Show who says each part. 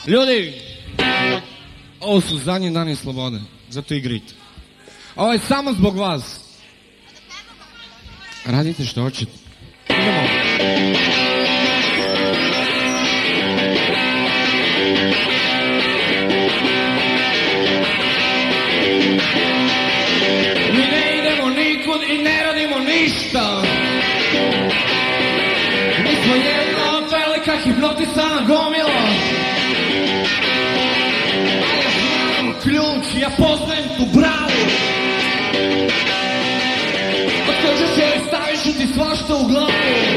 Speaker 1: Ljudi, ovo su zadnji dani slobode, zato igrite. Ovo je samo zbog vas. Radite što hoćete. Idemo. Mi ne idemo nikud i ne radimo ništa. Mi smo jedna velika hipnotisana gomila. A ja znam ključ, ja poznajem tu bravu. Od kođe se staviš ti svašta u glavu.